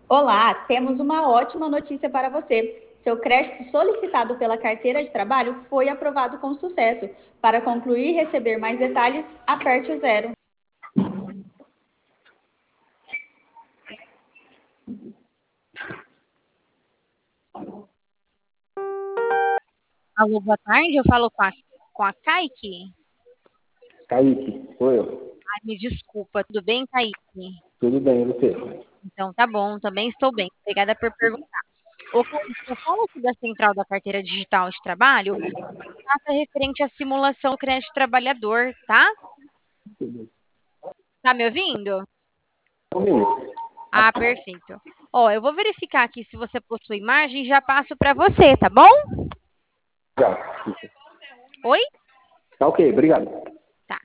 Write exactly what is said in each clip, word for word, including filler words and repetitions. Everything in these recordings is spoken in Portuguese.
Olá, temos uma ótima notícia para você. Seu crédito solicitado pela carteira de trabalho foi aprovado com sucesso. Para concluir e receber mais detalhes, aperte o zero. Alô, boa tarde. Eu falo com a, com a Kaique. Kaique, sou eu. Ai, me desculpa. Tudo bem, Kaique? Tudo bem, e você? Então, tá bom. Também estou bem. Obrigada por perguntar. Ô, Kaique, eu falo aqui da Central da Carteira Digital de Trabalho. Trata referente à simulação do crédito trabalhador, tá? Tá me ouvindo? Um minuto. Ah, perfeito. Ó, eu vou verificar aqui se você possui margem e já passo para você, tá bom? Já. Oi? Tá ok, obrigado. Tá.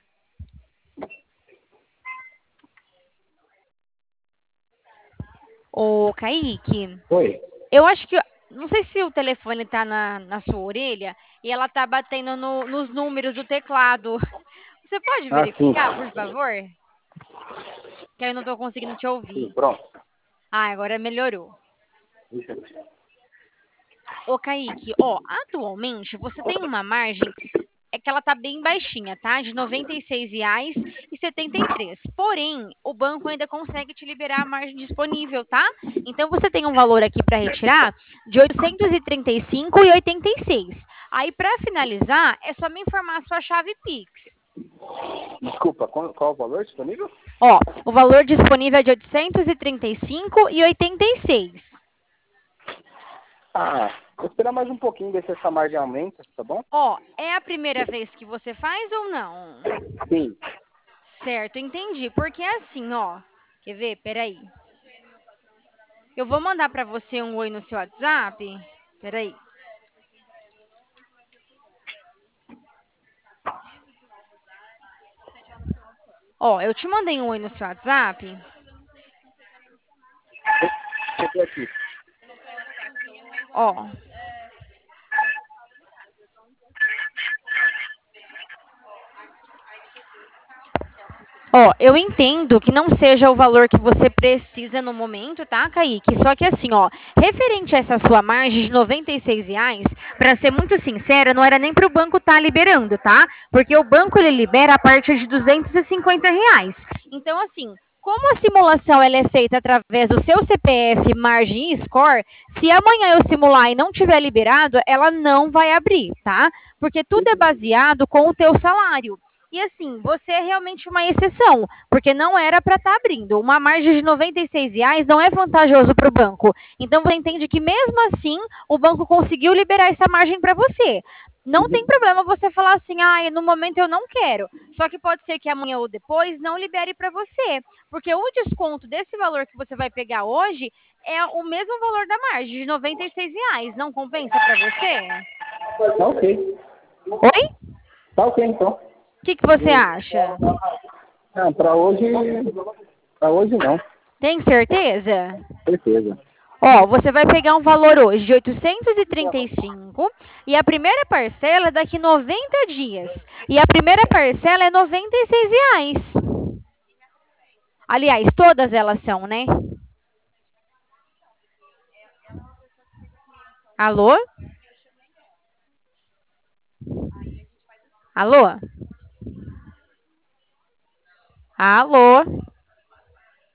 Ô, Kaique, Oi. eu acho que. Não sei se o telefone tá na, na sua orelha e ela tá batendo no- nos números do teclado. Você pode Ah, sim. verificar, por favor? Que eu não tô conseguindo te Sim, ouvir. pronto. Ah, agora melhorou. Deixa eu ver. Ô, Kaique, ó, atualmente você tem uma margem, é que ela tá bem baixinha, tá? De R$ noventa e seis reais e setenta e três. Porém, o banco ainda consegue te liberar a margem disponível, tá? Então você tem um valor aqui para retirar de oitocentos e trinta e cinco reais e oitenta e seis. Aí para finalizar, é só me informar a sua chave Pix. Desculpa, qual, qual o valor disponível? Ó, o valor disponível é de oitocentos e trinta e cinco reais e oitenta e seis. Ah, vou esperar mais um pouquinho, ver se essa margem aumenta, tá bom? Ó, é a primeira vez que você faz ou não? Sim. Certo, entendi. Porque é assim, ó. Quer ver? Peraí. Eu vou mandar pra você um oi no seu WhatsApp. Peraí. Ó, eu te mandei um oi no seu WhatsApp. Cheguei aqui. Ó. Ó, eu entendo que não seja o valor que você precisa no momento, tá, Kaique? Só que assim, ó, referente a essa sua margem de noventa e seis reais, para ser muito sincera, não era nem para o banco estar liberando, tá? Porque o banco ele libera a partir de duzentos e cinquenta reais. Então, assim, como a simulação ela é feita através do seu C P F, margem e score, se amanhã eu simular e não tiver liberado, ela não vai abrir, tá? Porque tudo é baseado com o teu salário. E assim, você é realmente uma exceção, porque não era para estar abrindo. Uma margem de noventa e seis reais não é vantajoso para o banco. Então você entende que mesmo assim o banco conseguiu liberar essa margem para você. Não tem problema você falar assim, ah, no momento eu não quero. Só que pode ser que amanhã ou depois não libere para você. Porque o desconto desse valor que você vai pegar hoje é o mesmo valor da margem, de noventa e seis reais. Não compensa para você? Tá ok. Oi? Tá ok, então. O que, que você acha? Não, pra hoje... Pra hoje não. Tem certeza? Certeza. Ó, você vai pegar um valor hoje de oitocentos e trinta e cinco e a primeira parcela é daqui noventa dias. E a primeira parcela é noventa e seis reais. Aliás, todas elas são, né? Alô? Alô? Alô?